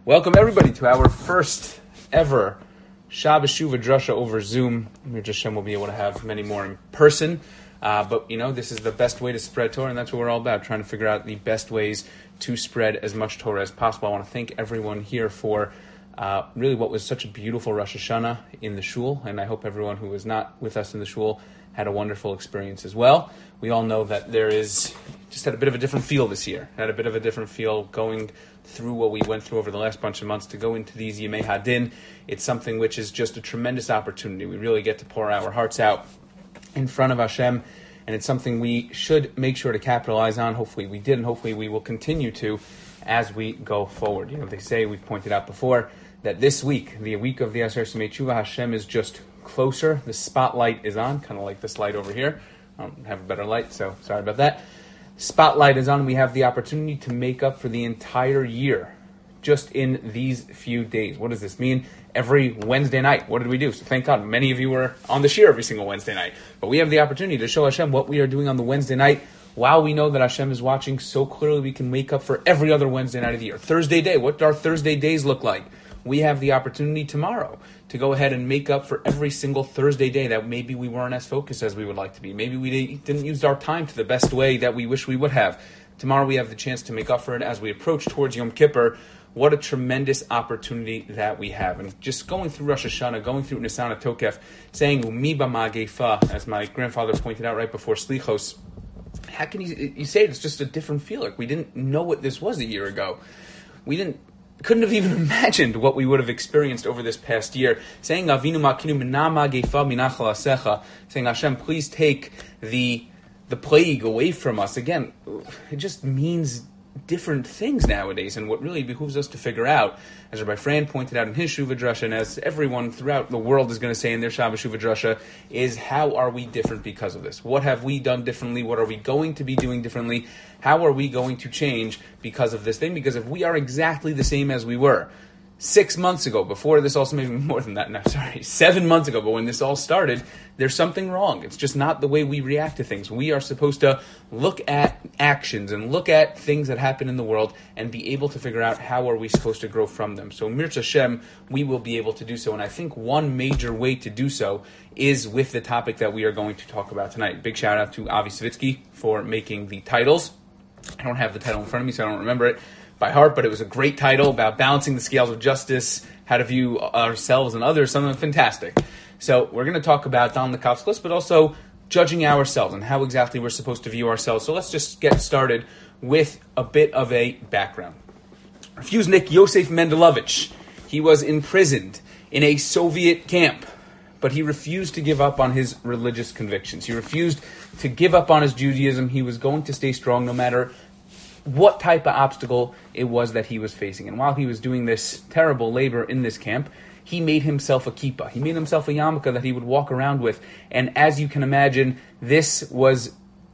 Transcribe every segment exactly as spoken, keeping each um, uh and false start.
Welcome everybody to our first ever Shabbos Shuva Drasha over Zoom. Mir Hashem will be able to have many more in person. Uh, but, you know, this is the best way to spread Torah, and that's what we're all about, trying to figure out the best ways to spread as much Torah as possible. I want to thank everyone here for uh, really what was such a beautiful Rosh Hashanah in the shul, and I hope everyone who was not with us in the shul had a wonderful experience as well. We all know that there is, just had a bit of a different feel this year, had a bit of a different feel going through what we went through over the last bunch of months to go into these Yemei Hadin. It's something which is just a tremendous opportunity. We really get to pour our hearts out in front of Hashem, and it's something we should make sure to capitalize on. Hopefully we did, and hopefully we will continue to as we go forward. You know, they say, we've pointed out before, that this week, the week of the Asher Simei Tshuva, Hashem is just closer. The spotlight is on, kind of like this light over here. I don't have a better light, so sorry about that. Spotlight is on. We have the opportunity to make up for the entire year just in these few days. What does this mean? Every Wednesday night, what did we do? So thank God, many of you were on the shir every single Wednesday night. But we have the opportunity to show Hashem what we are doing on the Wednesday night. While we know that Hashem is watching so clearly, we can make up for every other Wednesday night of the year. Thursday day, what do our Thursday days look like? We have the opportunity tomorrow to go ahead and make up for every single Thursday day that maybe we weren't as focused as we would like to be. Maybe we didn't use our time to the best way that we wish we would have. Tomorrow we have the chance to make up for it as we approach towards Yom Kippur. What a tremendous opportunity that we have. And just going through Rosh Hashanah, going through Nisan HaTokef, saying Umi b'magefa, as my grandfather pointed out right before Slichos, how can you, you say it's just a different feel? Like we didn't know what this was a year ago. We didn't couldn't have even imagined what we would have experienced over this past year. Saying Avinu makinu mina magefa minachal asecha, saying Hashem, please take the the plague away from us. Again, it just means different things nowadays, and what really behooves us to figure out, as Rabbi Fran pointed out in his Shuva Drasha, and as everyone throughout the world is going to say in their Shabbos Shuva Drasha, is how are we different because of this? What have we done differently? What are we going to be doing differently? How are we going to change because of this thing? Because if we are exactly the same as we were six months ago, before this also, maybe more than that, no, sorry, seven months ago, but when this all started, there's something wrong. It's just not the way we react to things. We are supposed to look at actions and look at things that happen in the world and be able to figure out how are we supposed to grow from them. So Mir Hashem, we will be able to do so. And I think one major way to do so is with the topic that we are going to talk about tonight. Big shout out to Avi Savitsky for making the titles. I don't have the title in front of me, so I don't remember it by heart, but it was a great title about balancing the scales of justice, how to view ourselves and others, something fantastic. So we're going to talk about Don the Kopsklis, but also judging ourselves and how exactly we're supposed to view ourselves. So let's just get started with a bit of a background. Refusnik Yosef Mendelovich, he was imprisoned in a Soviet camp, but he refused to give up on his religious convictions. He refused to give up on his Judaism. He was going to stay strong no matter what type of obstacle it was that he was facing. And while he was doing this terrible labor in this camp, he made himself a kippah. He made himself a yarmulke that he would walk around with. And as you can imagine, this was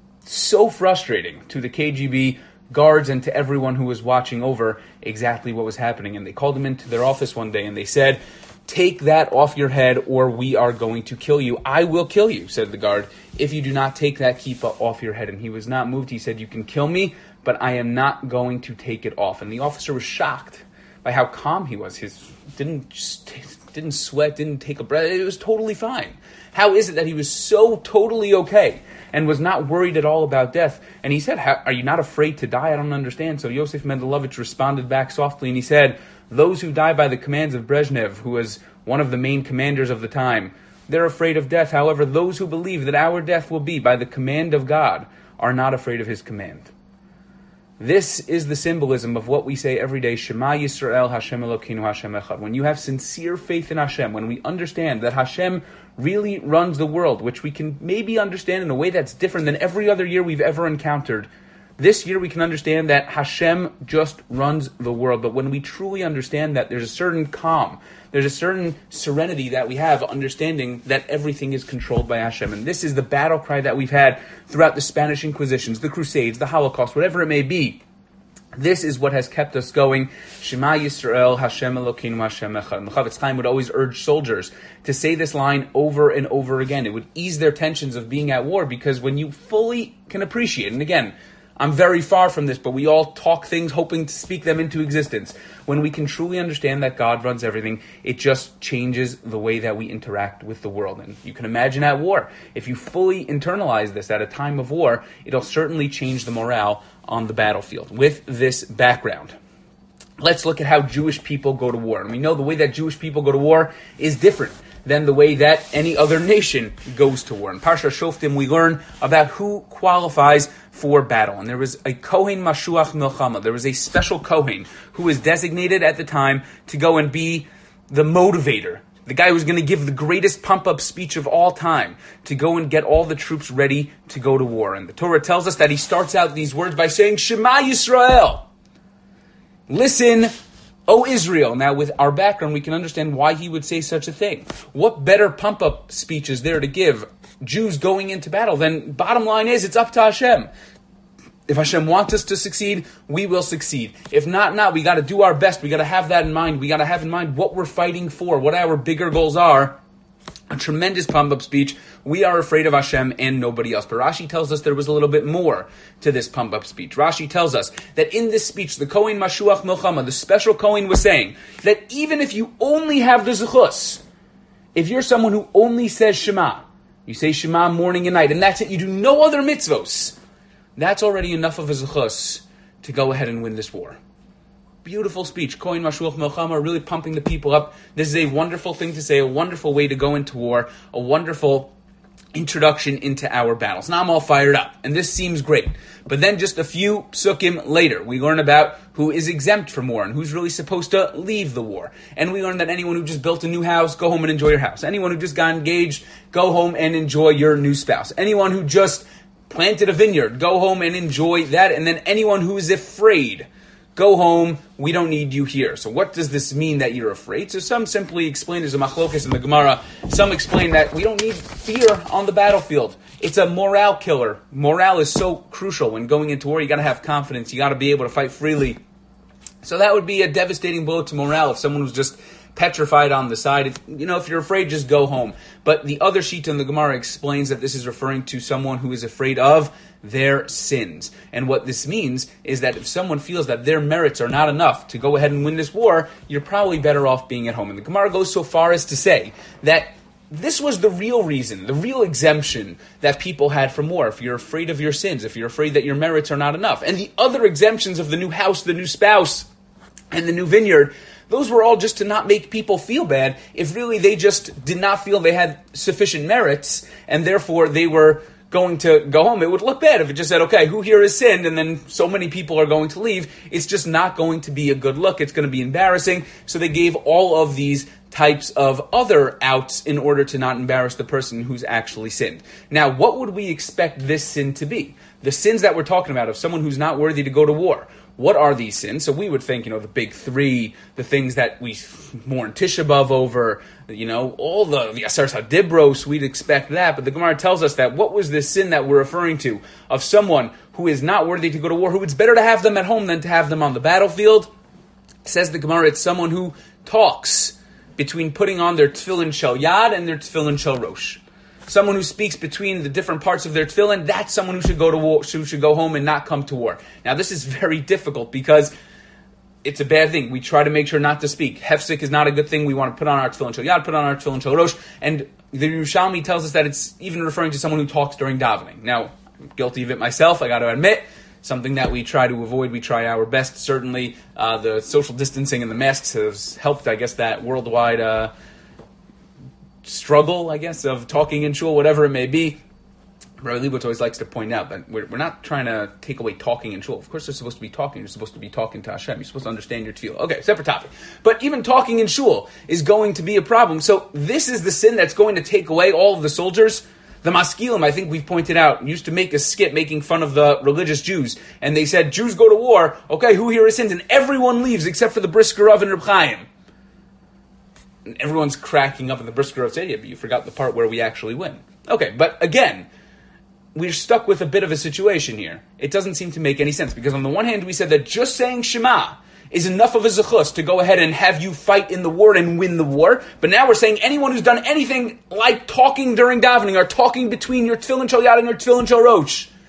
so frustrating to the K G B guards and to everyone who was watching over exactly what was happening. And they called him into their office one day and they said, "Take that off your head or we are going to kill you." "I will kill you," said the guard, "if you do not take that kippah off your head." And he was not moved. He said, "You can kill me, but I am not going to take it off." And the officer was shocked by how calm he was. His didn't just, didn't sweat, didn't take a breath. It was totally fine. How is it that he was so totally okay and was not worried at all about death? And he said, "Are you not afraid to die? I don't understand." So Yosef Mendelovich responded back softly and he said, "Those who die by the commands of Brezhnev, who was one of the main commanders of the time, they're afraid of death. However, those who believe that our death will be by the command of God are not afraid of his command." This is the symbolism of what we say every day, Shema Yisrael, Hashem Elokeinu, Hashem Echad. When you have sincere faith in Hashem, when we understand that Hashem really runs the world, which we can maybe understand in a way that's different than every other year we've ever encountered, this year we can understand that Hashem just runs the world. But when we truly understand that, there's a certain calm, there's a certain serenity that we have, understanding that everything is controlled by Hashem. And this is the battle cry that we've had throughout the Spanish Inquisitions, the Crusades, the Holocaust, whatever it may be. This is what has kept us going. Shema Yisrael, Hashem Elokeinu, Hashem Echad. And the Chavetz Chaim would always urge soldiers to say this line over and over again. It would ease their tensions of being at war, because when you fully can appreciate, and again, I'm very far from this, but we all talk things hoping to speak them into existence. When we can truly understand that God runs everything, it just changes the way that we interact with the world. And you can imagine at war, if you fully internalize this at a time of war, it'll certainly change the morale on the battlefield. With this background, let's look at how Jewish people go to war. And we know the way that Jewish people go to war is different than the way that any other nation goes to war. In Parsha Shoftim, we learn about who qualifies for battle. And there was a Kohen Mashuach Milchama. There was a special Kohen who was designated at the time to go and be the motivator, the guy who was going to give the greatest pump-up speech of all time, to go and get all the troops ready to go to war. And the Torah tells us that he starts out these words by saying, Shema Yisrael. Listen, O Israel. Now, with our background, we can understand why he would say such a thing. What better pump-up speech is there to give Jews going into battle? Then, bottom line is, it's up to Hashem. If Hashem wants us to succeed, we will succeed. If not, not. We got to do our best. We got to have that in mind. We got to have in mind what we're fighting for, what our bigger goals are. A tremendous pump-up speech. We are afraid of Hashem and nobody else. But Rashi tells us there was a little bit more to this pump-up speech. Rashi tells us that in this speech, the Kohen Mashuach Milchama, the special Kohen, was saying that even if you only have the Zechus, if you're someone who only says Shema, you say Shema morning and night, and that's it, you do no other mitzvos, that's already enough of a Zechus to go ahead and win this war. Beautiful speech. Kohen Mashuach Milchama, really pumping the people up. This is a wonderful thing to say, a wonderful way to go into war, a wonderful introduction into our battles. Now I'm all fired up, and this seems great. But then just a few psukim later, we learn about who is exempt from war and who's really supposed to leave the war. And we learn that anyone who just built a new house, go home and enjoy your house. Anyone who just got engaged, go home and enjoy your new spouse. Anyone who just planted a vineyard, go home and enjoy that. And then anyone who is afraid, go home, we don't need you here. So what does this mean that you're afraid? So some simply explain, there's a machlokas in the Gemara, some explain that we don't need fear on the battlefield. It's a morale killer. Morale is so crucial when going into war. You got to have confidence. You got to be able to fight freely. So that would be a devastating blow to morale if someone was just petrified on the side. If, you know, if you're afraid, just go home. But the other sheet in the Gemara explains that this is referring to someone who is afraid of their sins. And what this means is that if someone feels that their merits are not enough to go ahead and win this war, you're probably better off being at home. And the Gemara goes so far as to say that this was the real reason, the real exemption that people had from war. If you're afraid of your sins, if you're afraid that your merits are not enough. And the other exemptions of the new house, the new spouse, and the new vineyard, those were all just to not make people feel bad if really they just did not feel they had sufficient merits and therefore they were going to go home. It would look bad if it just said, okay, who here has sinned, and then so many people are going to leave. It's just not going to be a good look. It's going to be embarrassing. So they gave all of these types of other outs in order to not embarrass the person who's actually sinned. Now, what would we expect this sin to be? The sins that we're talking about of someone who's not worthy to go to war. What are these sins? So we would think, you know, the big three, the things that we mourn Tisha B'Av over, you know, all the, the Aseret HaDibros, we'd expect that. But the Gemara tells us that what was this sin that we're referring to of someone who is not worthy to go to war, who it's better to have them at home than to have them on the battlefield? Says the Gemara, it's someone who talks between putting on their tefillin shel yad and their tefillin shel rosh. Someone who speaks between the different parts of their tefillin, that's someone who should go to war, who should go home and not come to war. Now, this is very difficult because it's a bad thing. We try to make sure not to speak. Hefsek is not a good thing. We want to put on our tefillin shel yad, put on our tefillin shel rosh, and the Yerushalmi tells us that it's even referring to someone who talks during davening. Now, I'm guilty of it myself, I got to admit. Something that we try to avoid. We try our best. Certainly, uh, the social distancing and the masks has helped, I guess, that worldwide uh, struggle, I guess, of talking in shul, whatever it may be. Rabbi Leibowitz always likes to point out that we're, we're not trying to take away talking in shul. Of course, they're supposed to be talking. You're supposed to be talking to Hashem. You're supposed to understand your tefillah. Okay, separate topic. But even talking in shul is going to be a problem. So this is the sin that's going to take away all of the soldiers. The Maskilim, I think we've pointed out, used to make a skit making fun of the religious Jews. And they said, Jews go to war. Okay, who here has sinned? And everyone leaves except for the Brisker Rav and Reb Chaim. And everyone's cracking up, and the Brisker Rav said, yeah, but you forgot the part where we actually win. Okay, but again, we're stuck with a bit of a situation here. It doesn't seem to make any sense, because on the one hand, we said that just saying Shema is enough of a zechus to go ahead and have you fight in the war and win the war. But now we're saying anyone who's done anything like talking during davening or talking between your tefillin shel yad and your tefillin shel rosh,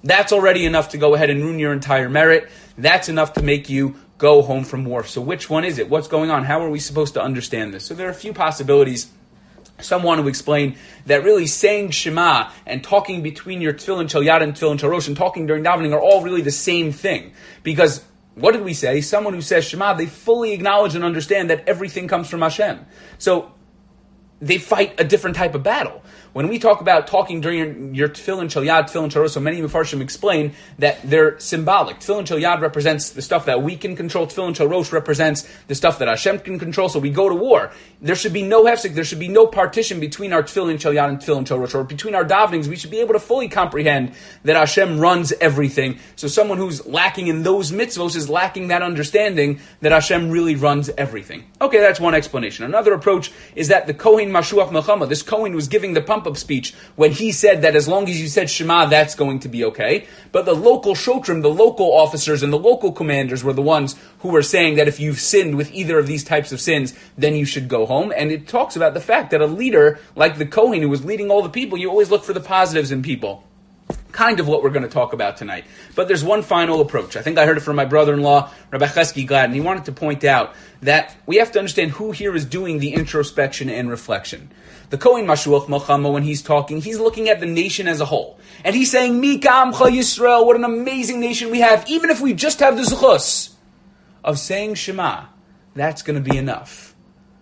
That's already enough to go ahead and ruin your entire merit. That's enough to make you go home from war. So which one is it? What's going on? How are we supposed to understand this? So there are a few possibilities. Some want to explain that really saying Shema and talking between your Tefillin Shel Yad and Tefillin Shel Rosh and talking during davening are all really the same thing. Because what did we say? Someone who says Shema, they fully acknowledge and understand that everything comes from Hashem. So they fight a different type of battle. When we talk about talking during your, your Tefillin Shel Yad, Tefillin Shel Rosh, so many Mefarshim explain that they're symbolic. Tefillin Shel Yad represents the stuff that we can control. Tefillin Shel Rosh represents the stuff that Hashem can control. So we go to war. There should be no hefsek. There should be no partition between our Tefillin Shel Yad and Tefillin Shel Rosh, or between our davenings. We should be able to fully comprehend that Hashem runs everything. So someone who's lacking in those mitzvos is lacking that understanding that Hashem really runs everything. Okay, that's one explanation. Another approach is that the Kohen Mashuach Melchama, this Kohen was giving the pump up speech when he said that as long as you said Shema, that's going to be okay. But the local shotrim, the local officers and the local commanders were the ones who were saying that if you've sinned with either of these types of sins, then you should go home. And it talks about the fact that a leader like the Kohen who was leading all the people, you always look for the positives in people. Kind of what we're going to talk about tonight. But there's one final approach. I think I heard it from my brother-in-law, Rabbi Chesky Glad, and he wanted to point out that we have to understand who here is doing the introspection and reflection. The Kohen Mashuach Melchama, when he's talking, he's looking at the nation as a whole. And he's saying, Mika Amcha Yisrael, what an amazing nation we have. Even if we just have the zechus of saying Shema, that's going to be enough.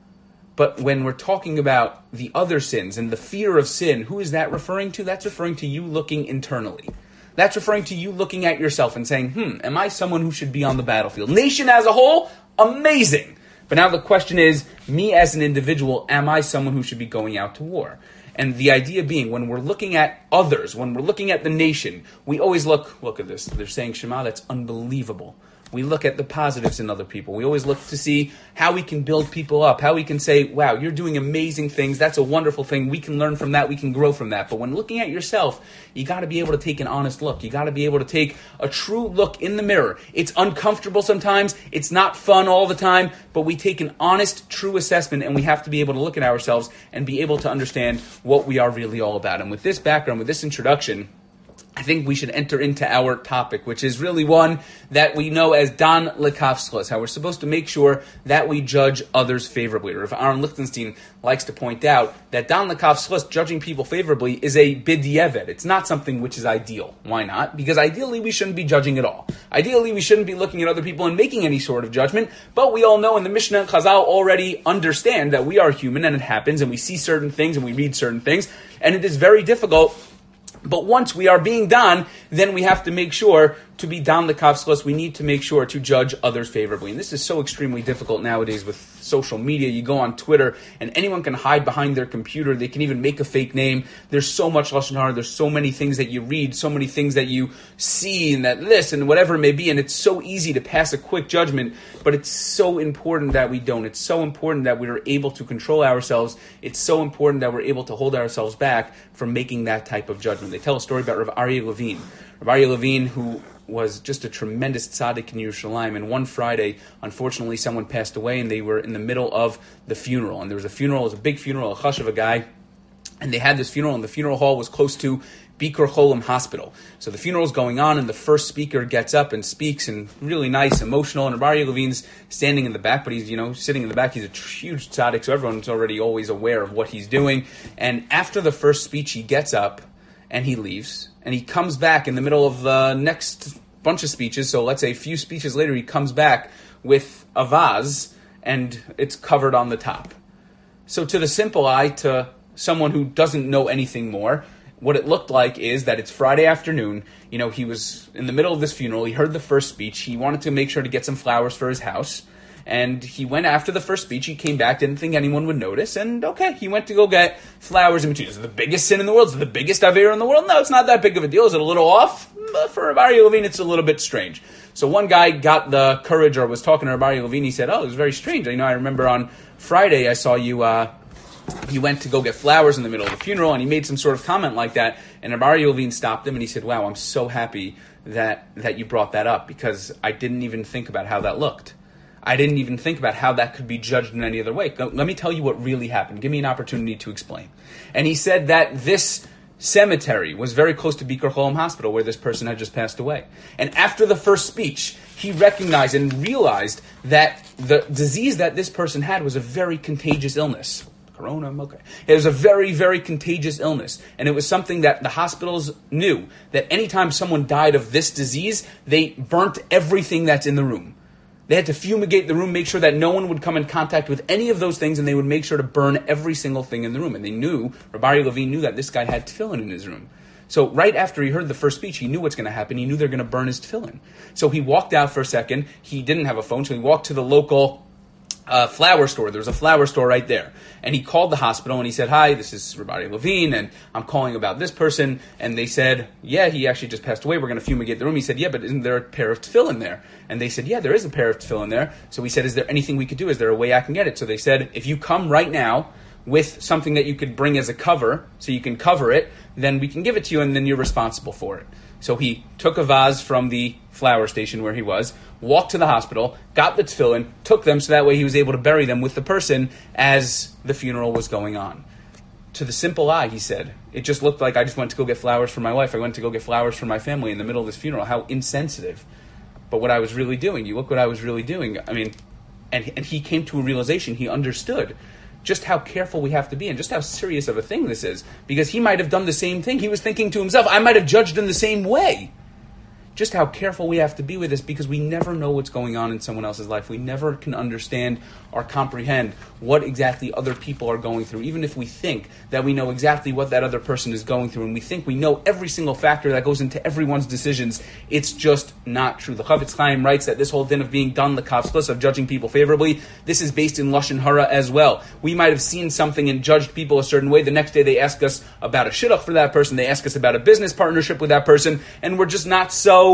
But when we're talking about the other sins and the fear of sin, who is that referring to? That's referring to you looking internally. That's referring to you looking at yourself and saying, hmm, am I someone who should be on the battlefield? Nation as a whole, amazing. But now the question is, me as an individual, am I someone who should be going out to war? And the idea being, when we're looking at others, when we're looking at the nation, we always look, look at this, they're saying Shema, that's unbelievable. We look at the positives in other people. We always look to see how we can build people up, how we can say, wow, you're doing amazing things. That's a wonderful thing. We can learn from that. We can grow from that. But when looking at yourself, you got to be able to take an honest look. You got to be able to take a true look in the mirror. It's uncomfortable sometimes. It's not fun all the time. But we take an honest, true assessment, and we have to be able to look at ourselves and be able to understand what we are really all about. And with this background, with this introduction, I think we should enter into our topic, which is really one that we know as Dan Lekaf Schlos, how we're supposed to make sure that we judge others favorably. Rav Aaron Lichtenstein likes to point out that Dan Lekaf Schlos, judging people favorably, is a bidiyeved. It's not something which is ideal. Why not? Because ideally we shouldn't be judging at all. Ideally we shouldn't be looking at other people and making any sort of judgment, but we all know in the Mishnah and Chazal already understand that we are human and it happens and we see certain things and we read certain things, and it is very difficult. But once we are being done, then we have to make sure to be dan lekaf schlos. We need to make sure to judge others favorably. And this is so extremely difficult nowadays with social media. You go on Twitter and anyone can hide behind their computer. They can even make a fake name. There's so much lashon hara. There's so many things that you read, so many things that you see and that this and whatever it may be. And it's so easy to pass a quick judgment, but it's so important that we don't. It's so important that we're able to control ourselves. It's so important that we're able to hold ourselves back from making that type of judgment. They tell a story about Rav Aryeh Levine. Rav Aryeh Levine, who was just a tremendous tzaddik in Yerushalayim, and one Friday, unfortunately, someone passed away, and they were in the middle of the funeral. And there was a funeral, it was a big funeral, a chush of a guy, and they had this funeral, and the funeral hall was close to Bikur Cholim Hospital. So the funeral's going on, and the first speaker gets up and speaks, and really nice, emotional, and Rav Aryeh Levine's standing in the back, but he's, you know, sitting in the back. He's a huge tzaddik, so everyone's already always aware of what he's doing. And after the first speech, he gets up, and he leaves, and he comes back in the middle of the next bunch of speeches. So let's say a few speeches later, he comes back with a vase, and it's covered on the top. So to the simple eye, to someone who doesn't know anything more, what it looked like is that it's Friday afternoon. You know, he was in the middle of this funeral. He heard the first speech. He wanted to make sure to get some flowers for his house. And he went after the first speech. He came back, didn't think anyone would notice. And okay, he went to go get flowers in between. Is it the biggest sin in the world? Is it the biggest Aveira in the world? No, it's not that big of a deal. Is it a little off? But for Rav Aryeh Levine, it's a little bit strange. So one guy got the courage, or was talking to Rav Aryeh Levine. He said, oh, it was very strange. You know, I remember on Friday I saw you, uh, you went to go get flowers in the middle of the funeral, and he made some sort of comment like that. And Rav Aryeh Levine stopped him, and he said, wow, I'm so happy that, that you brought that up, because I didn't even think about how that looked. I didn't even think about how that could be judged in any other way. Let me tell you what really happened. Give me an opportunity to explain. And he said that this cemetery was very close to Bikur Cholim Hospital, where this person had just passed away. And after the first speech, he recognized and realized that the disease that this person had was a very contagious illness. Corona, okay. It was a very, very contagious illness. And it was something that the hospitals knew, that anytime someone died of this disease, they burnt everything that's in the room. They had to fumigate the room, make sure that no one would come in contact with any of those things, and they would make sure to burn every single thing in the room. And they knew, Rabbi Aryeh Levine knew that this guy had tefillin in his room. So right after he heard the first speech, he knew what's going to happen. He knew they're going to burn his tefillin. So he walked out for a second. He didn't have a phone, so he walked to the local uh, flower store. There was a flower store right there. And he called the hospital and he said, "Hi, this is Rabbi Aryeh Levine, and I'm calling about this person." And they said, "Yeah, he actually just passed away. We're going to fumigate the room." He said, "Yeah, but isn't there a pair of tefillin there?" And they said, "Yeah, there is a pair of tefillin there." So he said, "Is there anything we could do? Is there a way I can get it?" So they said, "If you come right now with something that you could bring as a cover, so you can cover it, then we can give it to you, and then you're responsible for it." So he took a vase from the flower station where he was, walked to the hospital, got the tefillin, took them so that way he was able to bury them with the person as the funeral was going on. To the simple eye, he said, it just looked like I just went to go get flowers for my wife. I went to go get flowers for my family in the middle of this funeral. How insensitive. But what I was really doing, you look what I was really doing. I mean, and, and he came to a realization, he understood just how careful we have to be and just how serious of a thing this is. Because he might have done the same thing. He was thinking to himself, I might have judged in the same way. Just how careful we have to be with this, because we never know what's going on in someone else's life. We never can understand or comprehend what exactly other people are going through, even if we think that we know exactly what that other person is going through, and we think we know every single factor that goes into everyone's decisions. It's just not true. The Chavetz Chaim writes that this whole din of being done l'kavskos, of judging people favorably, this is based in Lashon Hara as well. We might have seen something and judged people a certain way. The next day they ask us about a shidduch for that person, they ask us about a business partnership with that person, and we're just not so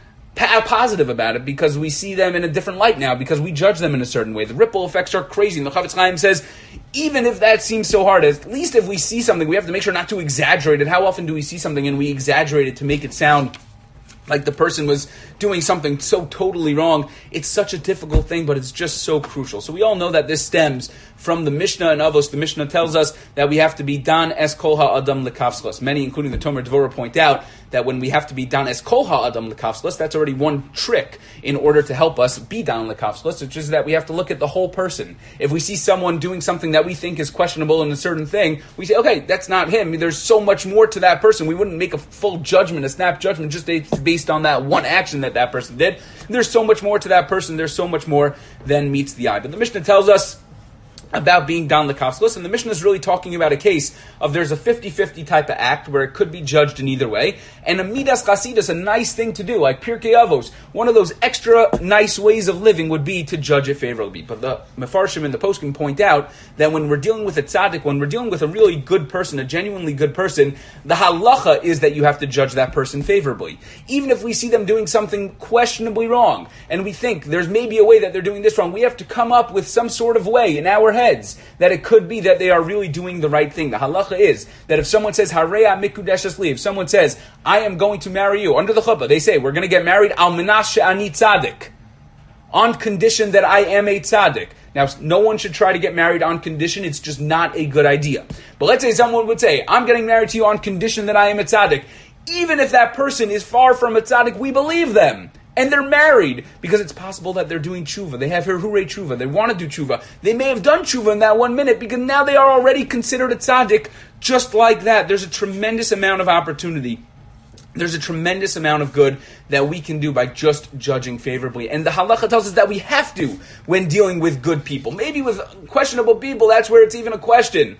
positive about it because we see them in a different light now, because we judge them in a certain way. The ripple effects are crazy. And the Chavetz Chaim says, even if that seems so hard, at least if we see something, we have to make sure not to exaggerate it. How often do we see something and we exaggerate it to make it sound like the person was doing something so totally wrong? It's such a difficult thing, but it's just so crucial. So we all know that this stems from the Mishnah and Avos. The Mishnah tells us that we have to be dan es kol ha'adam l'kavskos. Many, including the Tomer Dvorah, point out that when we have to be dan es kol ha'adam l'kavskos, that's already one trick in order to help us be dan l'kavskos, which is that we have to look at the whole person. If we see someone doing something that we think is questionable in a certain thing, we say, okay, that's not him. There's so much more to that person. We wouldn't make a full judgment, a snap judgment, just based on that one action that that person did. There's so much more to that person. There's so much more than meets the eye. But the Mishnah tells us about being dan l'kavskos, and the Mishnah is really talking about a case of there's a fifty-fifty type of act where it could be judged in either way, and a midas chasidus, a nice thing to do, like Pirkei Avos, one of those extra nice ways of living would be to judge it favorably. But the Mefarshim and the Poskim point out that when we're dealing with a tzaddik, when we're dealing with a really good person, a genuinely good person, the halacha is that you have to judge that person favorably. Even if we see them doing something questionably wrong, and we think there's maybe a way that they're doing this wrong, we have to come up with some sort of way in our head heads that it could be that they are really doing the right thing. The halacha is that if someone says Hareya mikudeshes li, if someone says I am going to marry you under the chuppah, they say we're going to get married al minas she'ani tzaddik, on condition that I am a tzaddik. Now, no one should try to get married on condition. It's just not a good idea. But let's say someone would say I'm getting married to you on condition that I am a tzaddik. Even if that person is far from a tzaddik, we believe them. And they're married because it's possible that they're doing tshuva. They have hirurei tshuva. They want to do tshuva. They may have done tshuva in that one minute because now they are already considered a tzaddik just like that. There's a tremendous amount of opportunity. There's a tremendous amount of good that we can do by just judging favorably. And the halacha tells us that we have to when dealing with good people. Maybe with questionable people, that's where it's even a question.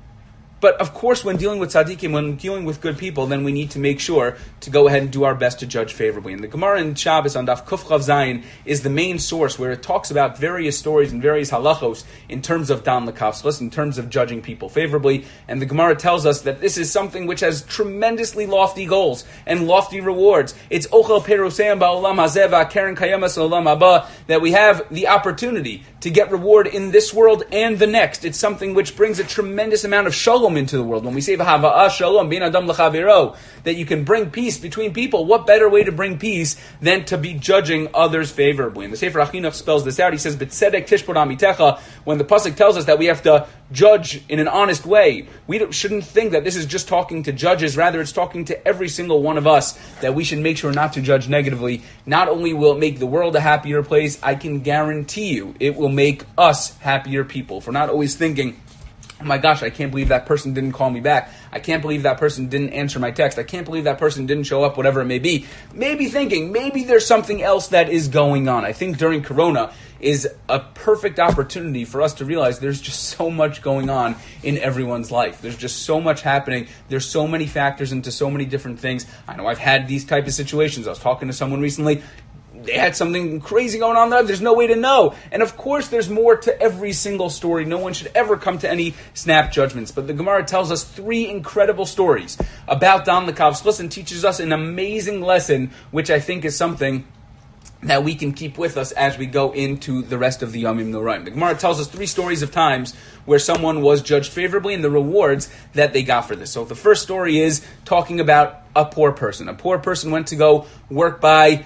But of course, when dealing with tzaddikim, when dealing with good people, then we need to make sure to go ahead and do our best to judge favorably. And the Gemara in Shabbos on Daf Kuf Chav Zayin is the main source where it talks about various stories and various halachos in terms of dan l'kavskos, in terms of judging people favorably. And the Gemara tells us that this is something which has tremendously lofty goals and lofty rewards. It's ochel peruseim ba'olam hazeh va'keren kayemas olam haba, that we have the opportunity to get reward in this world and the next. It's something which brings a tremendous amount of shalom shalom into the world. When we say v'hava'ah shalom, bin adam l'chaviro, that you can bring peace between people, what better way to bring peace than to be judging others favorably? And the Sefer Achinuch spells this out. He says, "B'tzedek tishpor amitecha." When the pasuk tells us that we have to judge in an honest way, we shouldn't think that this is just talking to judges. Rather, it's talking to every single one of us, that we should make sure not to judge negatively. Not only will it make the world a happier place, I can guarantee you it will make us happier people. For not always thinking, oh my gosh, I can't believe that person didn't call me back. I can't believe that person didn't answer my text. I can't believe that person didn't show up, whatever it may be. Maybe thinking, maybe there's something else that is going on. I think during Corona is a perfect opportunity for us to realize there's just so much going on in everyone's life. There's just so much happening. There's so many factors into so many different things. I know I've had these type of situations. I was talking to someone recently. They had something crazy going on there. There's no way to know. And of course, there's more to every single story. No one should ever come to any snap judgments. But the Gemara tells us three incredible stories about Dan the Kavshus and teaches us an amazing lesson, which I think is something that we can keep with us as we go into the rest of the Yomim Noraim. The Gemara tells us three stories of times where someone was judged favorably and the rewards that they got for this. So the first story is talking about a poor person. A poor person went to go work by...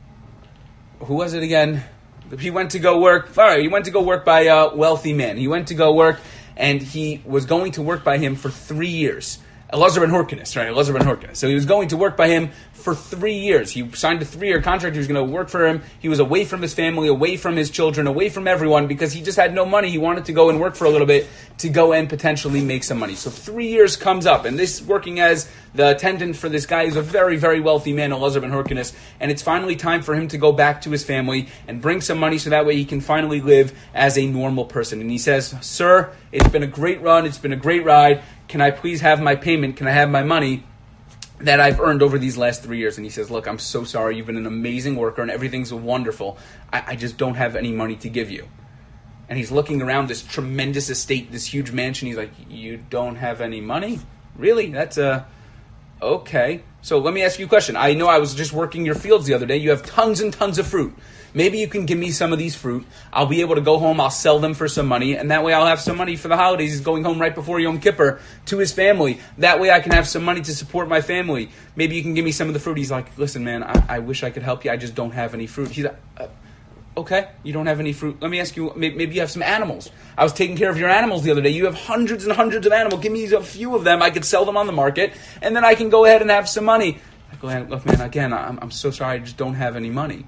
Who was it again? He went to go work. All right, he went to go work by a wealthy man. He went to go work, and he was going to work by him for three years. Elazar ben Horkinus, right? Elazar ben Horkinus. So he was going to work by him for three years. He signed a three-year contract. He was going to work for him. He was away from his family, away from his children, away from everyone because he just had no money. He wanted to go and work for a little bit to go and potentially make some money. So three years comes up, and this working as the attendant for this guy is a very, very wealthy man, Elazar ben Horkinus, and it's finally time for him to go back to his family and bring some money so that way he can finally live as a normal person. And he says, "Sir, it's been a great run. It's been a great ride. Can I please have my payment? Can I have my money that I've earned over these last three years?" And he says, "Look, I'm so sorry. You've been an amazing worker and everything's wonderful. I, I just don't have any money to give you." And he's looking around this tremendous estate, this huge mansion. He's like, "You don't have any money? Really? That's a... Okay. So let me ask you a question. I know I was just working your fields the other day. You have tons and tons of fruit. Maybe you can give me some of these fruit. I'll be able to go home. I'll sell them for some money. And that way I'll have some money for the holidays. He's going home right before Yom Kippur to his family. That way I can have some money to support my family. Maybe you can give me some of the fruit." He's like, "Listen, man, I, I wish I could help you. I just don't have any fruit." He's like, uh, "Okay, you don't have any fruit. Let me ask you, maybe, maybe you have some animals. I was taking care of your animals the other day. You have hundreds and hundreds of animals. Give me a few of them. I could sell them on the market. And then I can go ahead and have some money." I go, "Look, man, again, I'm, I'm so sorry. I just don't have any money.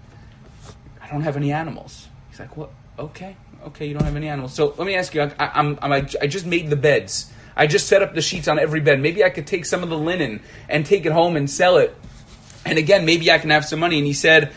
I don't have any animals." He's like, "What? Okay, okay, you don't have any animals. So let me ask you, I, I'm, I'm, I just made the beds. I just set up the sheets on every bed. Maybe I could take some of the linen and take it home and sell it. And again, maybe I can have some money." And he said,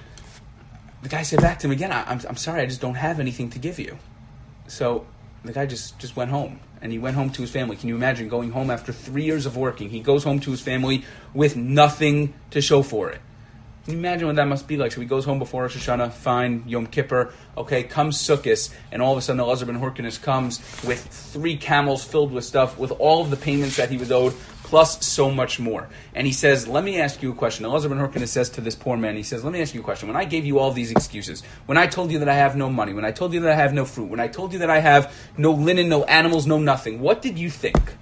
the guy said back to him again, I, I'm, I'm sorry, I just don't have anything to give you." So the guy just, just went home. And he went home to his family. Can you imagine going home after three years of working? He goes home to his family with nothing to show for it. Can you imagine what that must be like? So he goes home before Rosh Hashanah, fine, Yom Kippur, okay, comes Sukkot, and all of a sudden Elazar ben Horkinus comes with three camels filled with stuff, with all of the payments that he was owed, plus so much more. And he says, "Let me ask you a question." Elazar ben Horkinus says to this poor man, he says, "Let me ask you a question. When I gave you all these excuses, when I told you that I have no money, when I told you that I have no fruit, when I told you that I have no linen, no animals, no nothing, what did you think?"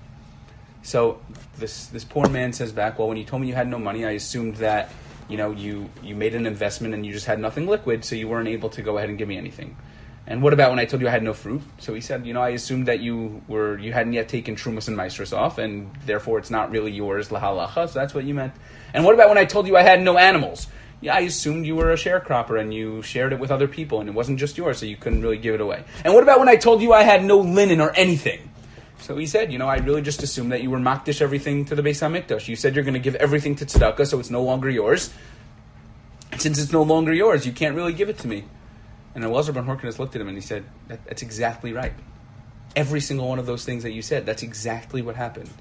So this this poor man says back, "Well, when you told me you had no money, I assumed that, you know, you, you made an investment and you just had nothing liquid, so you weren't able to go ahead and give me anything. And what about when I told you I had no fruit?" So he said, "You know, I assumed that you were you hadn't yet taken Trumas and Maestros off, and therefore it's not really yours, lahalacha, so that's what you meant. And what about when I told you I had no animals? Yeah, I assumed you were a sharecropper and you shared it with other people, and it wasn't just yours, so you couldn't really give it away. And what about when I told you I had no linen or anything?" So he said, "You know, I really just assumed that you were makdish everything to the Beis HaMikdash. You said you're going to give everything to tzedakah, so it's no longer yours. And since it's no longer yours, you can't really give it to me." And Elazar ben Horkinus looked at him and he said, that, "That's exactly right. Every single one of those things that you said, that's exactly what happened.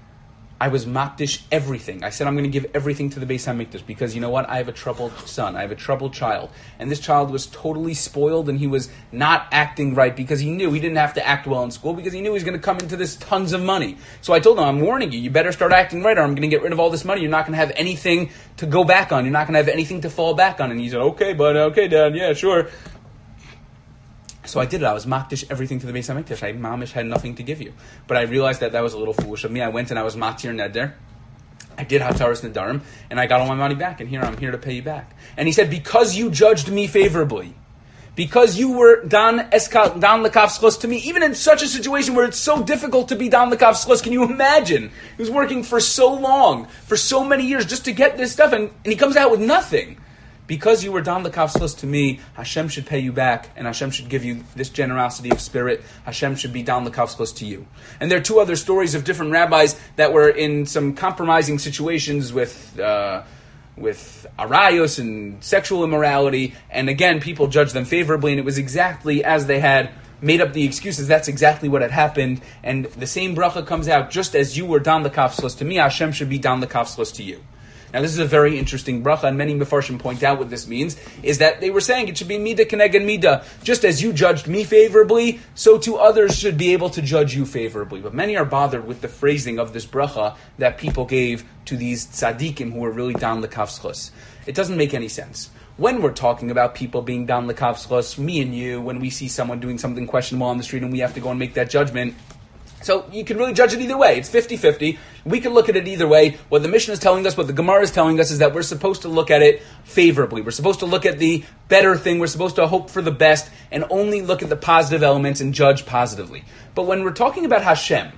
I was makdish everything. I said I'm going to give everything to the Beis HaMikdash because, you know what, I have a troubled son. I have a troubled child. And this child was totally spoiled and he was not acting right because he knew he didn't have to act well in school because he knew he was going to come into this tons of money. So I told him, I'm warning you, you better start acting right or I'm going to get rid of all this money. You're not going to have anything to go back on. You're not going to have anything to fall back on." And he said, "Okay, bud, okay, Dad, yeah, sure." So I did it. I was makdish everything to the Beis HaMikdash. I mamish had nothing to give you. But I realized that that was a little foolish of me. I went and I was matir neder. I did Hataras Nedarim, and I got all my money back, and here I'm here to pay you back. And he said, because you judged me favorably, because you were Dan Eska, Dan Lekav Schlos to me, even in such a situation where it's so difficult to be Dan Lekav Schlos, can you imagine? He was working for so long, for so many years, just to get this stuff, and, and he comes out with nothing. Because you were Dan Lekav Schlos to me, Hashem should pay you back, and Hashem should give you this generosity of spirit. Hashem should be Dan Lekav Schlos to you. And there are two other stories of different rabbis that were in some compromising situations with uh, with arayos and sexual immorality, and again, people judged them favorably, and it was exactly as they had made up the excuses. That's exactly what had happened, and the same bracha comes out, just as you were Dan Lekav Schlos to me, Hashem should be Dan Lekav Schlos to you. Now, this is a very interesting bracha, and many Mefarshim point out what this means, is that they were saying it should be midah keneged midah. Just as you judged me favorably, so too others should be able to judge you favorably. But many are bothered with the phrasing of this bracha that people gave to these tzaddikim who were really Dan Lekav Schlos. It doesn't make any sense. When we're talking about people being Dan Lekav Schlos, me and you, when we see someone doing something questionable on the street and we have to go and make that judgment, so you can really judge it either way. It's fifty-fifty. We can look at it either way. What the Mishnah is telling us, what the Gemara is telling us, is that we're supposed to look at it favorably. We're supposed to look at the better thing. We're supposed to hope for the best and only look at the positive elements and judge positively. But when we're talking about Hashem,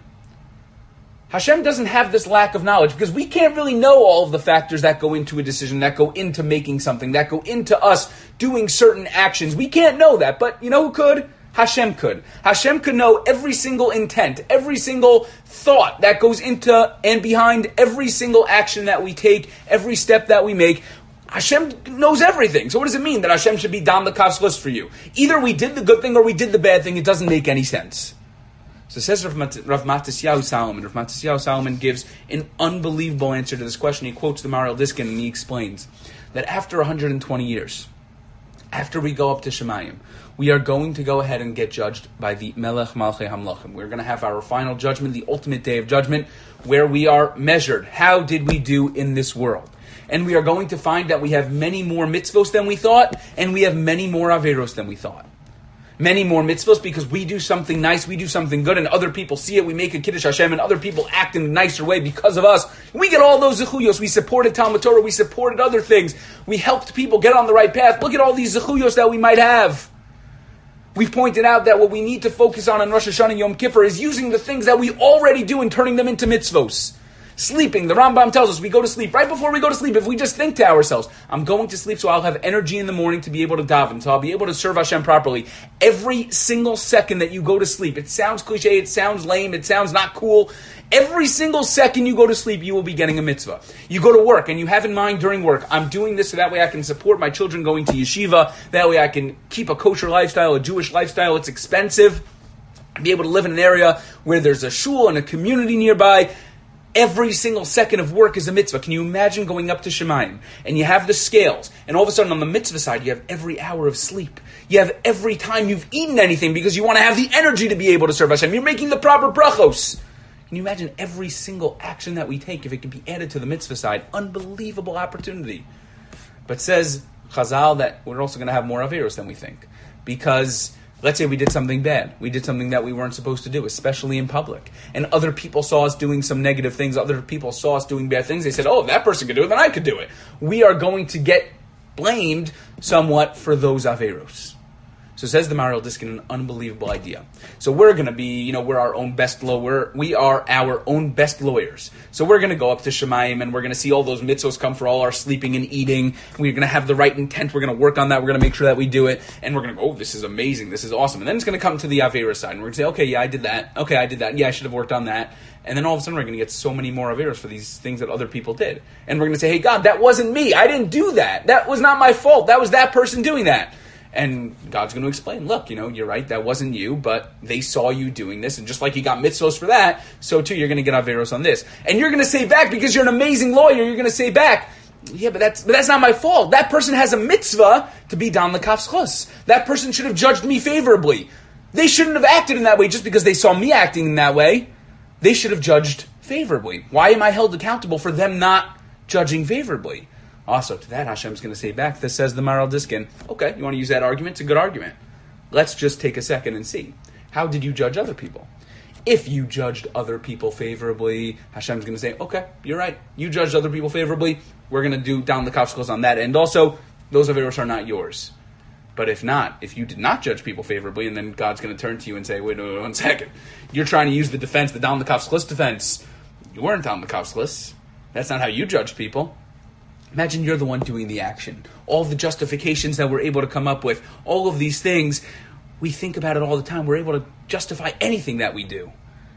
Hashem doesn't have this lack of knowledge because we can't really know all of the factors that go into a decision, that go into making something, that go into us doing certain actions. We can't know that, but you know who could? Hashem could. Hashem could know every single intent, every single thought that goes into and behind every single action that we take, every step that we make. Hashem knows everything. So what does it mean that Hashem should be Dan Lekav Schlos for you? Either we did the good thing or we did the bad thing. It doesn't make any sense. So it says Rav, Mat- Rav Matisyahu Salomon. Rav Matisyahu Salomon gives an unbelievable answer to this question. He quotes the Maral Diskin and he explains that after one hundred twenty years, after we go up to Shemayim, we are going to go ahead and get judged by the Melech Malchei Hamlachim. We're going to have our final judgment, the ultimate day of judgment, where we are measured. How did we do in this world? And we are going to find that we have many more mitzvos than we thought, and we have many more averos than we thought. Many more mitzvos because we do something nice, we do something good, and other people see it. We make a Kiddush Hashem, and other people act in a nicer way because of us. We get all those zechuyos. We supported Talmud Torah. We supported other things. We helped people get on the right path. Look at all these zechuyos that we might have. We've pointed out that what we need to focus on in Rosh Hashanah and Yom Kippur is using the things that we already do and turning them into mitzvos. Sleeping, the Rambam tells us we go to sleep. Right before we go to sleep, if we just think to ourselves, I'm going to sleep so I'll have energy in the morning to be able to daven, so I'll be able to serve Hashem properly. Every single second that you go to sleep, it sounds cliche, it sounds lame, it sounds not cool. Every single second you go to sleep, you will be getting a mitzvah. You go to work and you have in mind during work, I'm doing this so that way I can support my children going to yeshiva, that way I can keep a kosher lifestyle, a Jewish lifestyle. It's expensive. Be able to live in an area where there's a shul and a community nearby. Every single second of work is a mitzvah. Can you imagine going up to Shemayim and you have the scales and all of a sudden on the mitzvah side you have every hour of sleep. You have every time you've eaten anything because you want to have the energy to be able to serve Hashem. You're making the proper brachos. Can you imagine every single action that we take if it can be added to the mitzvah side? Unbelievable opportunity. But says Chazal that we're also going to have more averos than we think. Because let's say we did something bad. We did something that we weren't supposed to do, especially in public. And other people saw us doing some negative things. Other people saw us doing bad things. They said, oh, if that person could do it, then I could do it. We are going to get blamed somewhat for those averos. So says the Maral Diskin, an unbelievable idea. So we're going to be, you know, we're our own best lawyer. We are our own best lawyers. So we're going to go up to Shemayim and we're going to see all those mitzvos come for all our sleeping and eating. We're going to have the right intent. We're going to work on that. We're going to make sure that we do it. And we're going to go, oh, this is amazing. This is awesome. And then it's going to come to the Avera side. And we're going to say, okay, yeah, I did that. Okay, I did that. Yeah, I should have worked on that. And then all of a sudden we're going to get so many more Averos for these things that other people did. And we're going to say, hey, God, that wasn't me. I didn't do that. That was not my fault. That was that person doing that. And God's going to explain, look, you know, you're right, that wasn't you, but they saw you doing this, and just like you got mitzvos for that, so too you're going to get averos on this. And you're going to say back, because you're an amazing lawyer, you're going to say back, yeah, but that's but that's not my fault. That person has a mitzvah to be Dan Lekav Schlos. That person should have judged me favorably. They shouldn't have acted in that way just because they saw me acting in that way. They should have judged favorably. Why am I held accountable for them not judging favorably? Also, to that, Hashem's going to say back, this says the Maral Diskin, okay, you want to use that argument? It's a good argument. let's just take a second and see. How did you judge other people? If you judged other people favorably, Hashem's going to say, okay, you're right. You judged other people favorably. We're going to do down the kafshchos on that end. Also, those averos are not yours. But if not, if you did not judge people favorably, and then God's going to turn to you and say, wait, wait, wait one second. You're trying to use the defense, the down the kafshchos defense. You weren't down the kafshchos. That's not how you judged people. Imagine you're the one doing the action. All the justifications that we're able to come up with, all of these things, we think about it all the time. We're able to justify anything that we do.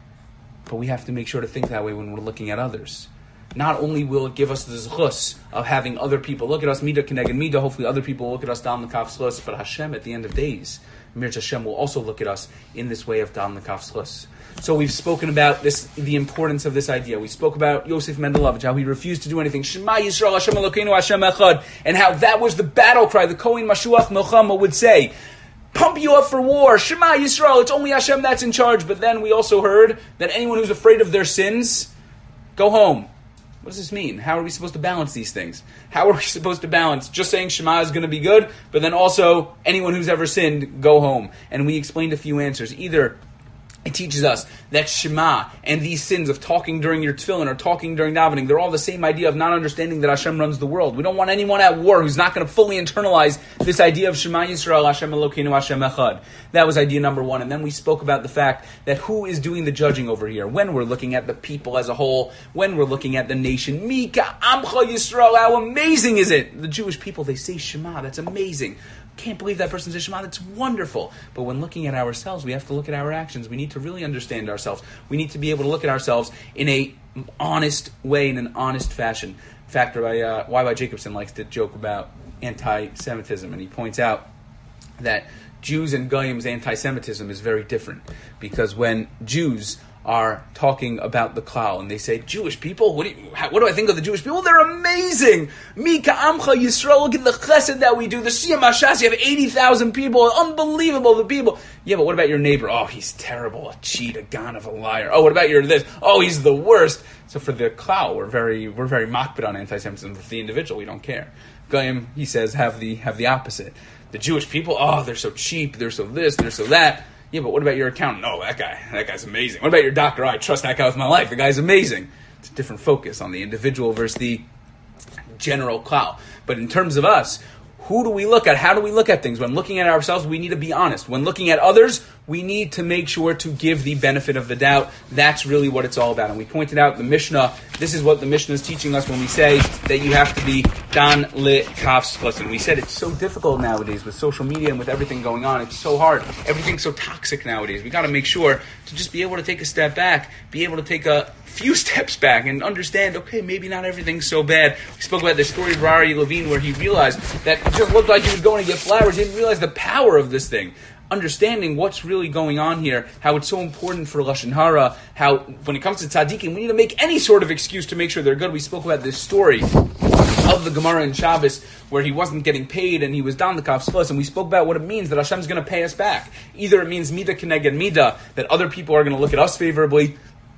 But we have to make sure to think that way when we're looking at others. Not only will it give us the zchus of having other people look at us, midah keneged midah, hopefully other people will look at us down the kafshchos, but Hashem at the end of days, Mirz Hashem will also look at us in this way of down the kafshchos. So we've spoken about this, the importance of this idea. We spoke about Yosef Mendelovich, how he refused to do anything. Shema Yisrael, Hashem Elokeinu, Hashem Echad, and how that was the battle cry. The Kohen Mashuach Milchama would say, pump you up for war. Shema Yisrael, it's only Hashem that's in charge. But then we also heard that anyone who's afraid of their sins, go home. What does this mean? How are we supposed to balance these things? How are we supposed to balance just saying Shema is going to be good, but then also anyone who's ever sinned, go home? And we explained a few answers. Either it teaches us that Shema and these sins of talking during your tefillin or talking during davening, they're all the same idea of not understanding that Hashem runs the world. We don't want anyone at war who's not going to fully internalize this idea of Shema Yisrael, Hashem Elokeinu, Hashem Echad. That was idea number one. And then we spoke about the fact that who is doing the judging over here? When we're looking at the people as a whole, when we're looking at the nation, Mika Amcha Yisrael, how amazing is it? The Jewish people, they say Shema, that's amazing. Can't believe that person says Shema, that's wonderful. But when looking at ourselves, we have to look at our actions. We need to really understand ourselves. We need to be able to look at ourselves in a honest way, in an honest fashion. In fact, Rabbi, uh, Y Y Jacobson likes to joke about anti-Semitism, and he points out that Jews and Goyim's anti-Semitism is very different. Because when Jews are talking about the klal, and they say, Jewish people, what do, you, how, what do I think of the Jewish people? They're amazing! Mika Amcha Yisrael, look at the chesed that we do. The Siyam Hashas, you have eighty thousand people, unbelievable, the people. Yeah, but what about your neighbor? Oh, he's terrible, a cheat, a gon of a liar. Oh, what about your this? Oh, he's the worst. So for the klal, we're very we're very makpid on anti-Semitism. For the individual, we don't care. Goyim, he says, have the have the opposite. The Jewish people, oh, they're so cheap, they're so this, they're so that. Yeah, but what about your accountant? No, that guy, that guy's amazing. What about your doctor? Oh, I trust that guy with my life. The guy's amazing. It's a different focus on the individual versus the general clout. But in terms of us, who do we look at? How do we look at things? When looking at ourselves, we need to be honest. When looking at others, we need to make sure to give the benefit of the doubt. That's really what it's all about. And we pointed out the Mishnah. This is what the Mishnah is teaching us when we say that you have to be dan le kafshchos. And we said it's so difficult nowadays with social media and with everything going on. It's so hard. Everything's so toxic nowadays. We got to make sure to just be able to take a step back, be able to take a few steps back and understand, okay, maybe not everything's so bad. We spoke about the story of Ari Levine where he realized that it just looked like he was going to get flowers. He didn't realize the power of this thing. Understanding what's really going on here, how it's so important for Lashon Hara, how when it comes to tzaddikim, we need to make any sort of excuse to make sure they're good. We spoke about this story of the Gemara in Shabbos where he wasn't getting paid and he was down the kafshchos, and we spoke about what it means that Hashem's going to pay us back. Either it means midah keneged midah, that other people are going to look at us favorably,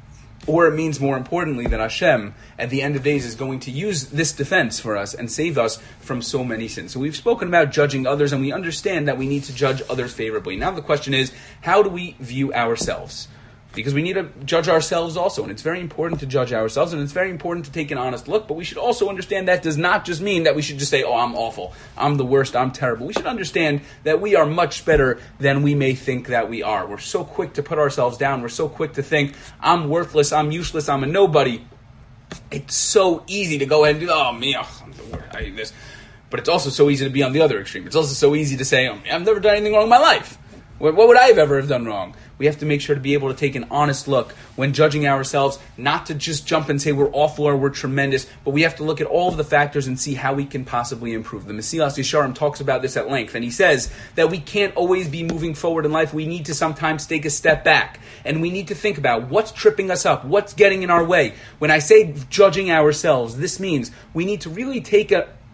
or it means, more importantly, that Hashem, at the end of days, is going to use this defense for us and save us from so many sins. So we've spoken about judging others, and we understand that we need to judge others favorably. Now the question is, how do we view ourselves? Because we need to judge ourselves also, and it's very important to judge ourselves, and it's very important to take an honest look, but we should also understand that does not just mean that we should just say, oh, I'm awful, I'm the worst, I'm terrible. We should understand that we are much better than we may think that we are. We're so quick to put ourselves down, we're so quick to think, I'm worthless, I'm useless, I'm a nobody. It's so easy to go ahead and do, oh, me, oh, I'm the worst, I hate this. But it's also so easy to be on the other extreme. It's also so easy to say, oh, I've never done anything wrong in my life. What would I have ever have done wrong? We have to make sure to be able to take an honest look when judging ourselves, not to just jump and say we're awful or we're tremendous, but we have to look at all of the factors and see how we can possibly improve. The Mesilas Yesharim talks about this at length, and he says that we can't always be moving forward in life. We need to sometimes take a step back, and we need to think about what's tripping us up, what's getting in our way. When I say judging ourselves, this means we need to really take a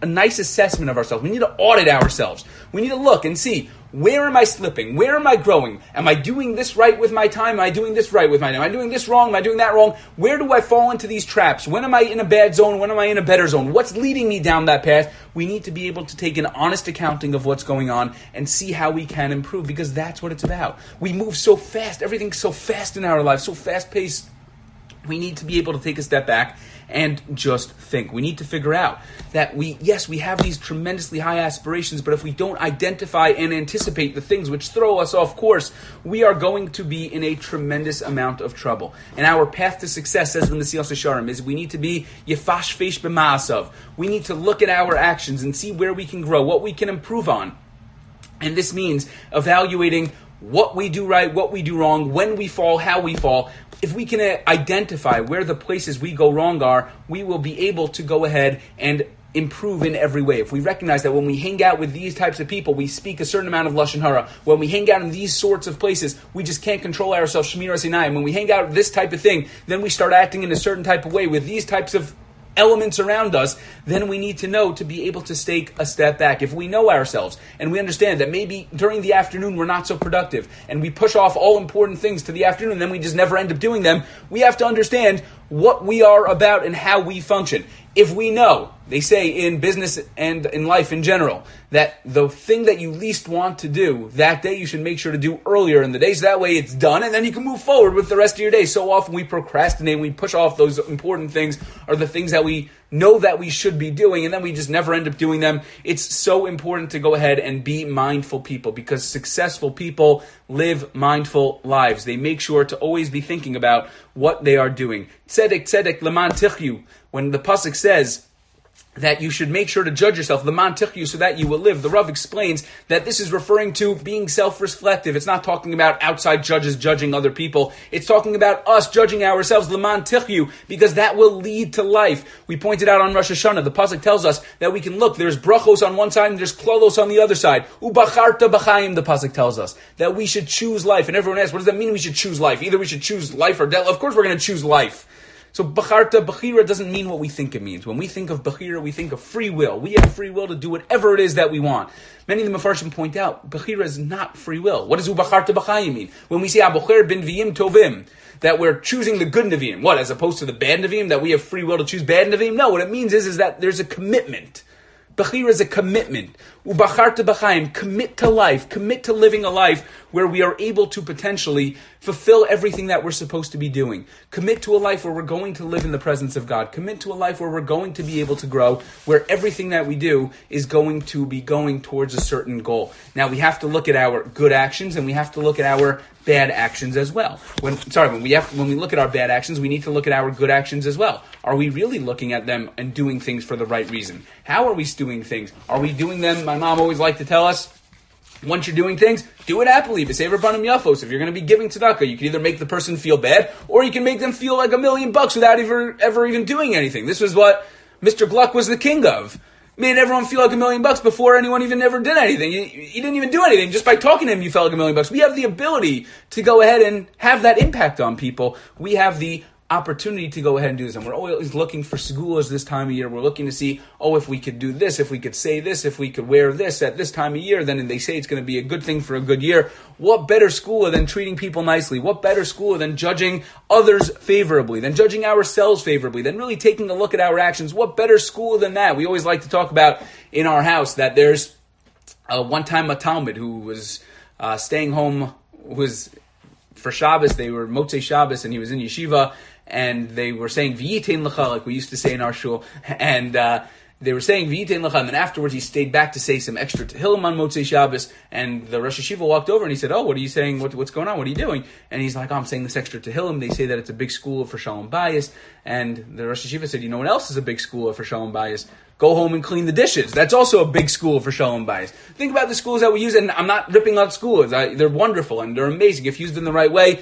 a nice assessment of ourselves. We need to audit ourselves. We need to look and see, where am I slipping? Where am I growing? Am I doing this right with my time? Am I doing this right with my time? Am I doing this wrong? Am I doing that wrong? Where do I fall into these traps? When am I in a bad zone? When am I in a better zone? What's leading me down that path? We need to be able to take an honest accounting of what's going on and see how we can improve, because that's what it's about. We move so fast. Everything's so fast in our lives, so fast-paced. We need to be able to take a step back and just think. We need to figure out that we, yes, we have these tremendously high aspirations, but if we don't identify and anticipate the things which throw us off course, we are going to be in a tremendous amount of trouble. And our path to success, says the Mesilas Yesharim, is we need to be yefash feish b'ma'asav. We need to look at our actions and see where we can grow, what we can improve on. And this means evaluating what we do right, what we do wrong, when we fall, how we fall. If we can identify where the places we go wrong are, we will be able to go ahead and improve in every way. If we recognize that when we hang out with these types of people, we speak a certain amount of Lashon Hara. When we hang out in these sorts of places, we just can't control ourselves, Shmiras Einayim. When we hang out this type of thing, then we start acting in a certain type of way with these types of elements around us, then we need to know to be able to take a step back. If we know ourselves and we understand that maybe during the afternoon we're not so productive and we push off all important things to the afternoon and then we just never end up doing them, we have to understand what we are about and how we function. If we know, they say in business and in life in general, that the thing that you least want to do that day, you should make sure to do earlier in the day, so that way it's done, and then you can move forward with the rest of your day. So often we procrastinate, we push off those important things, or the things that we know that we should be doing, and then we just never end up doing them. It's so important to go ahead and be mindful people, because successful people live mindful lives. They make sure to always be thinking about what they are doing. Tzedek, tzedek, leman tichyu. When the pasuk says that you should make sure to judge yourself, leman tichyu, so that you will live, the Rav explains that this is referring to being self-reflective. It's not talking about outside judges judging other people. It's talking about us judging ourselves, leman tichyu, because that will lead to life. We pointed out on Rosh Hashanah, the pasuk tells us that we can look, there's brachos on one side and there's klolos on the other side. Ubacharta b'chaim, the pasuk tells us that we should choose life. And everyone asks, what does that mean we should choose life? Either we should choose life or death. Of course we're going to choose life. So Bacharta, Bechira doesn't mean what we think it means. When we think of Bechira, we think of free will. We have free will to do whatever it is that we want. Many of the Mefarshim point out, Bechira is not free will. What does Ubacharta B'chayim mean? When we say Abocher bin V'yim Tovim, that we're choosing the good Nevi'im. What, as opposed to the bad Nevi'im, that we have free will to choose bad Nevi'im? No, what it means is, is that there's a commitment. Bechira is a commitment. Ubacharta b'chaim, commit to life, commit to living a life where we are able to potentially fulfill everything that we're supposed to be doing. Commit to a life where we're going to live in the presence of God. Commit to a life where we're going to be able to grow, where everything that we do is going to be going towards a certain goal. Now, we have to look at our good actions and we have to look at our bad actions as well. When sorry, when we have when we look at our bad actions, we need to look at our good actions as well. Are we really looking at them and doing things for the right reason? How are we doing things? Are we doing them? My mom always liked to tell us, once you're doing things, do it happily. B'sever banim yafos. If you're going to be giving tzedakah, you can either make the person feel bad, or you can make them feel like a million bucks without ever ever even doing anything. This was what Mister Gluck was the king of. Made everyone feel like a million bucks before anyone even ever did anything. He, he didn't even do anything. Just by talking to him, you felt like a million bucks. We have the ability to go ahead and have that impact on people. We have the opportunity to go ahead and do this. And we're always looking for segulas this time of year. We're looking to see, oh, if we could do this, if we could say this, if we could wear this at this time of year, then they say it's going to be a good thing for a good year. What better segula than treating people nicely? What better segula than judging others favorably, than judging ourselves favorably, than really taking a look at our actions? What better segula than that? We always like to talk about in our house that there's uh, one time a Talmud who was uh, staying home, was for Shabbos, they were Motzei Shabbos, and he was in yeshiva, and they were saying V'yitein Lecha, like we used to say in our shul, and uh, they were saying V'yitein Lecha, and then afterwards he stayed back to say some extra Tehillim on Motzei Shabbos, and the Rosh Hashiva walked over and he said, oh, what are you saying, what, what's going on, what are you doing? And he's like, oh, I'm saying this extra Tehillim. They say that it's a big school for Shalom Bayis, and the Rosh Hashiva said, you know what else is a big school for Shalom Bayis? Go home and clean the dishes. That's also a big school for Shalom Bayis. Think about the schools that we use, and I'm not ripping out schools. I, they're wonderful and they're amazing if used in the right way.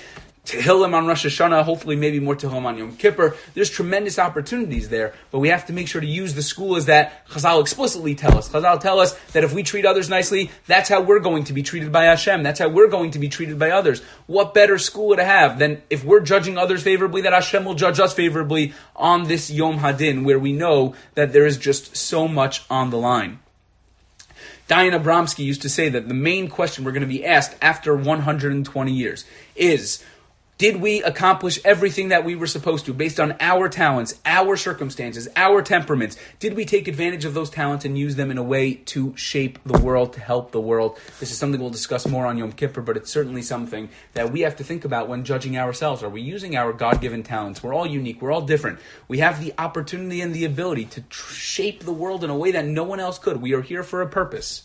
Tehillim on Rosh Hashanah, hopefully maybe more Tehillim on Yom Kippur. There's tremendous opportunities there, but we have to make sure to use the schools that Chazal explicitly tell us. Chazal tell us that if we treat others nicely, that's how we're going to be treated by Hashem. That's how we're going to be treated by others. What better school to have than if we're judging others favorably, that Hashem will judge us favorably on this Yom Hadin, where we know that there is just so much on the line. Diane Abramsky used to say that the main question we're going to be asked after one hundred twenty years is, did we accomplish everything that we were supposed to based on our talents, our circumstances, our temperaments? Did we take advantage of those talents and use them in a way to shape the world, to help the world? This is something we'll discuss more on Yom Kippur, but it's certainly something that we have to think about when judging ourselves. Are we using our God-given talents? We're all unique. We're all different. We have the opportunity and the ability to tr- shape the world in a way that no one else could. We are here for a purpose.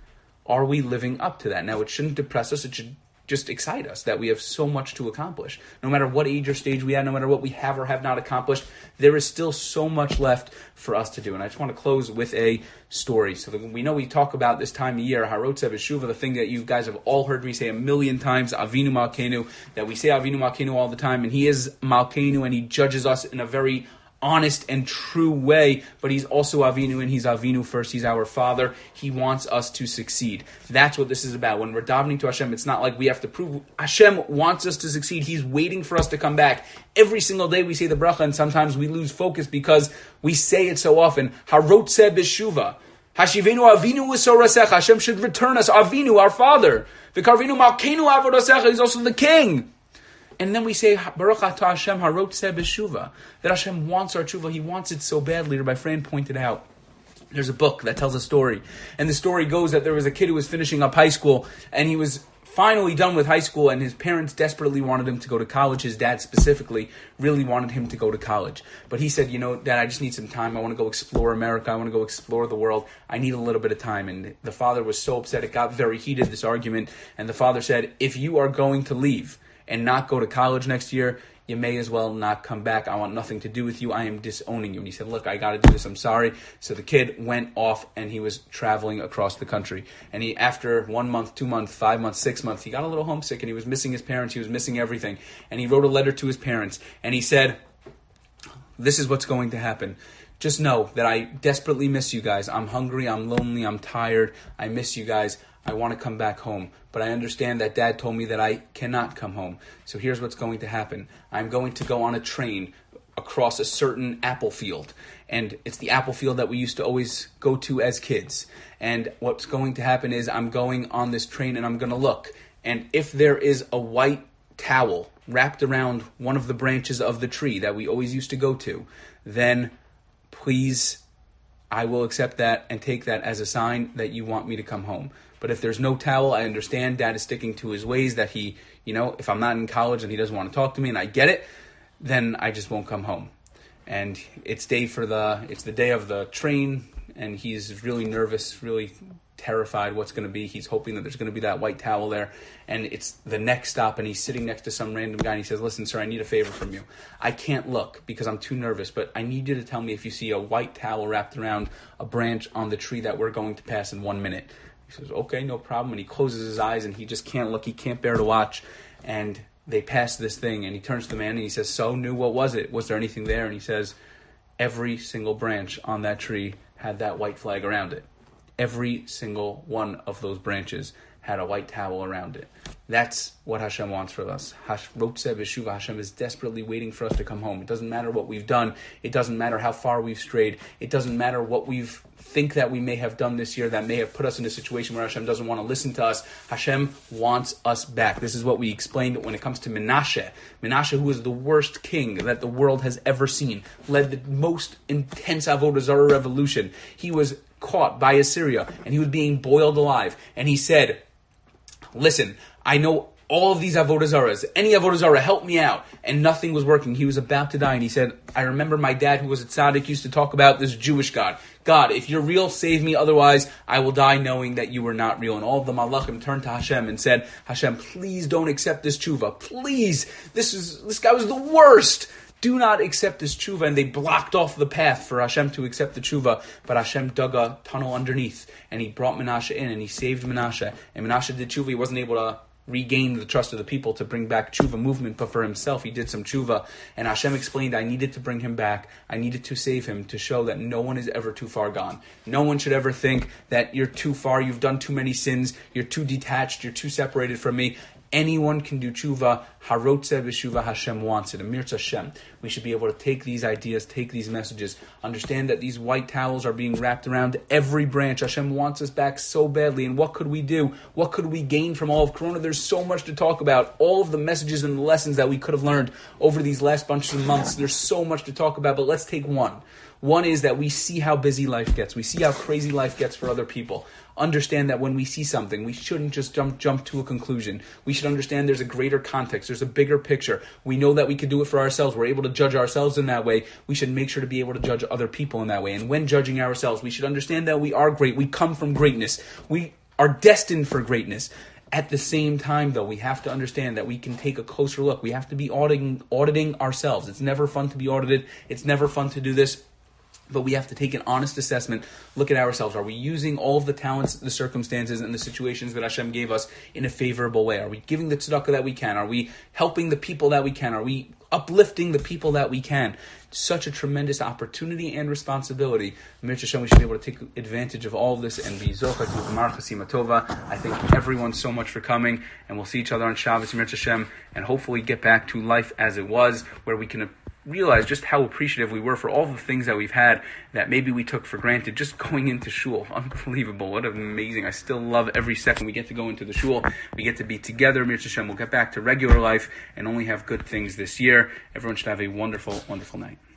Are we living up to that? Now, it shouldn't depress us. It should just excite us that we have so much to accomplish. No matter what age or stage we are, no matter what we have or have not accomplished, there is still so much left for us to do. And I just want to close with a story. So that we know we talk about this time of year, Harotzev Eshuva, the thing that you guys have all heard me say a million times, Avinu Malkeinu, that we say Avinu Malkeinu all the time, and he is Malkeinu, and he judges us in a very honest and true way, but he's also Avinu, and he's Avinu first. He's our Father. He wants us to succeed. That's what this is about. When we're davening to Hashem, it's not like we have to prove. Hashem wants us to succeed. He's waiting for us to come back. Every single day we say the bracha, and sometimes we lose focus because we say it so often. Harotzeh b'shuva. Hashivenu Avinu v'sorasecha. Hashem should return us. Avinu, our Father. V'karvinu malkeinu avodasecha. He's also the King. And then we say, Baruch atah Hashem harotzeh b'shuva, that Hashem wants our tshuva. He wants it so badly. My friend pointed out, there's a book that tells a story. And the story goes that there was a kid who was finishing up high school, and he was finally done with high school, and his parents desperately wanted him to go to college. His dad specifically really wanted him to go to college. But he said, you know, Dad, I just need some time. I want to go explore America. I want to go explore the world. I need a little bit of time. And the father was so upset. It got very heated, this argument. And the father said, if you are going to leave and not go to college next year, you may as well not come back. I want nothing to do with you. I am disowning you. And he said, look, I got to do this. I'm sorry. So the kid went off, and he was traveling across the country. And he, after one month, two months, five months, six months, he got a little homesick, and he was missing his parents. He was missing everything. And he wrote a letter to his parents, and he said, this is what's going to happen. Just know that I desperately miss you guys. I'm hungry. I'm lonely. I'm tired. I miss you guys. I want to come back home, but I understand that Dad told me that I cannot come home. So here's what's going to happen. I'm going to go on a train across a certain apple field, and it's the apple field that we used to always go to as kids. And what's going to happen is I'm going on this train, and I'm going to look, and if there is a white towel wrapped around one of the branches of the tree that we always used to go to, then please, I will accept that and take that as a sign that you want me to come home. But if there's no towel, I understand Dad is sticking to his ways, that he, you know, if I'm not in college and he doesn't want to talk to me, and I get it, then I just won't come home. And it's day for the, it's the day of the train, and he's really nervous, really terrified what's going to be. He's hoping that there's going to be that white towel there, and it's the next stop, and he's sitting next to some random guy, and he says, listen, sir, I need a favor from you. I can't look because I'm too nervous, but I need you to tell me if you see a white towel wrapped around a branch on the tree that we're going to pass in one minute. He says, okay, no problem. And he closes his eyes, and he just can't look. He can't bear to watch. And they pass this thing, and he turns to the man, and he says, so, Nu, what was it? Was there anything there? And he says, every single branch on that tree had that white flag around it. Every single one of those branches had a white towel around it. That's what Hashem wants for us. Rotzeh b'shuva. Hashem is desperately waiting for us to come home. It doesn't matter what we've done. It doesn't matter how far we've strayed. It doesn't matter what we've think that we may have done this year that may have put us in a situation where Hashem doesn't want to listen to us. Hashem wants us back. This is what we explained when it comes to Menashe. Menashe, who is the worst king that the world has ever seen, led the most intense Avodah Zarah revolution. He was caught by Assyria, and he was being boiled alive. And he said, listen, I know all of these Avodah Zarahs, any Avodah Zarah, help me out. And nothing was working. He was about to die. And he said, I remember my dad, who was a tzaddik, used to talk about this Jewish God. God, if you're real, save me. Otherwise, I will die knowing that you were not real. And all of the Malachim turned to Hashem and said, Hashem, please don't accept this tshuva. Please. This is this guy was the worst. Do not accept this tshuva. And they blocked off the path for Hashem to accept the tshuva. But Hashem dug a tunnel underneath, and he brought Menashe in, and he saved Menashe. And Menashe did tshuva. He wasn't able to regain the trust of the people to bring back tshuva movement, but for himself, he did some tshuva, and Hashem explained, I needed to bring him back, I needed to save him, to show that no one is ever too far gone. No one should ever think that you're too far, you've done too many sins, you're too detached, you're too separated from me. Anyone can do tshuva. Harotze b'shuva, Hashem wants it. Amir Hashem. We should be able to take these ideas, take these messages, understand that these white towels are being wrapped around every branch. Hashem wants us back so badly. And what could we do? What could we gain from all of Corona? There's so much to talk about. All of the messages and the lessons that we could have learned over these last bunch of months. There's so much to talk about, but let's take one. One is that we see how busy life gets. We see how crazy life gets for other people. Understand that when we see something, we shouldn't just jump jump to a conclusion. We should understand there's a greater context. There's a bigger picture. We know that we can do it for ourselves. We're able to judge ourselves in that way. We should make sure to be able to judge other people in that way. And when judging ourselves, we should understand that we are great. We come from greatness. We are destined for greatness. At the same time, though, we have to understand that we can take a closer look. We have to be auditing, auditing ourselves. It's never fun to be audited. It's never fun to do this. But we have to take an honest assessment, look at ourselves. Are we using all of the talents, the circumstances, and the situations that Hashem gave us in a favorable way? Are we giving the tzedakah that we can? Are we helping the people that we can? Are we uplifting the people that we can? Such a tremendous opportunity and responsibility. Mir Hashem, we should be able to take advantage of all of this and be zochah to Gemar Chasima Tova. I thank everyone so much for coming, and we'll see each other on Shabbos, Mir Hashem, and hopefully get back to life as it was, where we can realize just how appreciative we were for all the things that we've had that maybe we took for granted. Just going into shul, unbelievable. What amazing. I still love every second we get to go into the shul. We get to be together. Mir Hashem, we'll get back to regular life and only have good things this year. Everyone should have a wonderful, wonderful night.